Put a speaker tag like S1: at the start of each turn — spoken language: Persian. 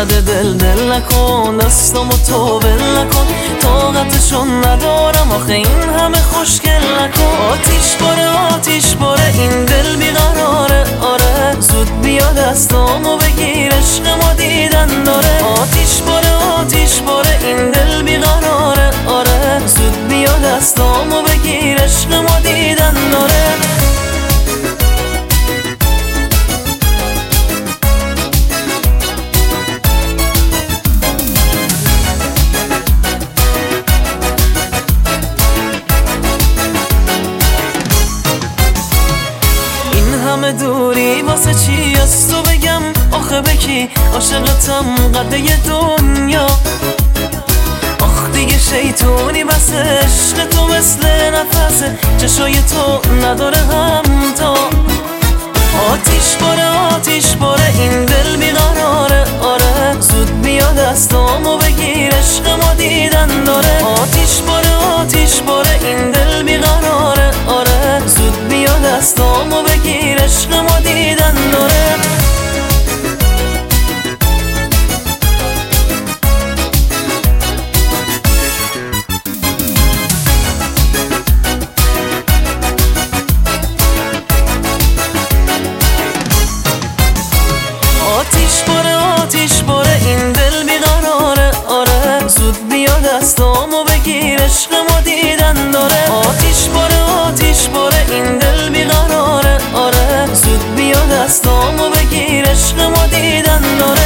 S1: زده دل نکن، دستامو تو ول نکن، طاقتشون ندارم آخه این همه خوشگل نکن. آتیش باره این دل بیقراره، آره زود بیا دستامو بگیر عشق ما دیدن داره. آتیش باره این دل بیقراره، آره زود بیا دستامو بگیر عشق ما دیدن داره. همه دوری واسه چی از تو بگم آخه بکی عاشقتم قده دنیا. آخ دیگه شیطونی بس عشق تو مثل نفسه، چشای تو نداره همتا. آتیش باره این دل بیقراره، آره زود بیا دستامو بگیر عشق ما دیدن داره. آتیش باره این دل بیقراره، آره زود بیا دستامو بگیر عشق ما دیدن داره. آتیش باره این دل بیقراره، آره زود بیا دستامو بگیر عشق ما دیدن داره. آتیش باره این دل بیقراره، آره زود بیا دستامو بگیر عشق ما دیدن داره.